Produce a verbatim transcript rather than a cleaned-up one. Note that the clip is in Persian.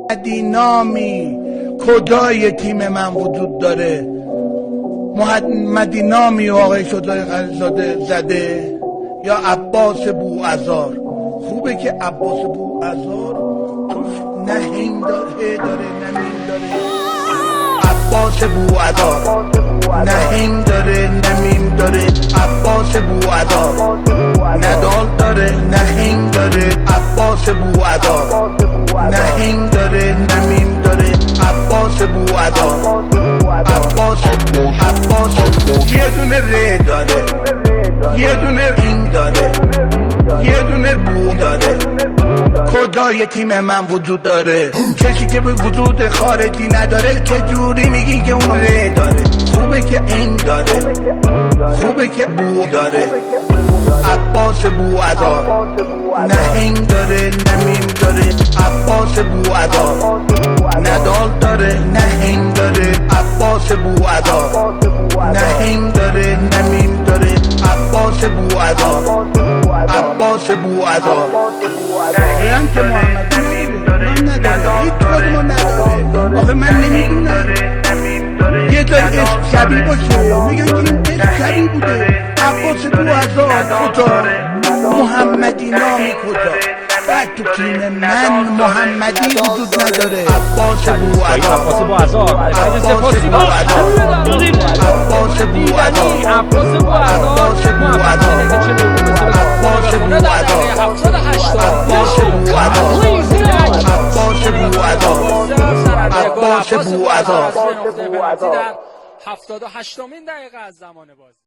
محمدی نامی کجای تیم من وجود داره؟ محمدی نامی و آقای شجاع غنی‌زاده زده یا عباس بوعزار؟ خوبه که عباس بوعزار توش نه هین داره نه میم داره. عباس بوعزار نه هین داره نه میم داره. عباس بوعزار نه دال داره نه هین داره. عباس بوعزار نه هین داره نه میم داره. عباس بوعزار عباس عباس یه دونه ر داره یه دونه این داره یه دونه بو داره. کجای تیم من وجود داره؟ کسی که به وجود خارجی نداره چه جوری میگی که اون ر داره؟ خوبه که این داره خوبه که بو داره. عباس بوعزار نه این داره نه میم داره. عباس بوعزار نه دال داره نه این داره. عباس بوعزار نه این داره نه میم داره. عباس بوعزار عباس بوعزار دقیقاً که محمد من نداره هیچ کدومو نداره. آخه من نمیدونم یه دار عشق شبیه باشه میگن که این عشق شبیه بوده. عباس بوعزار کجا؟ محمدی نامی کجا؟ بعد تو تیم من محمدی وجود نداره. عباس بوعزار عباس بوعزار عباس بوعزار عباس بوعزار عباس بوعزار عباس بوعزار هفتاد هشتاد عباس بوعزار عباس بوعزار عباس بوعزار هفتاد و هشتمین دقیقه از زمان بازی.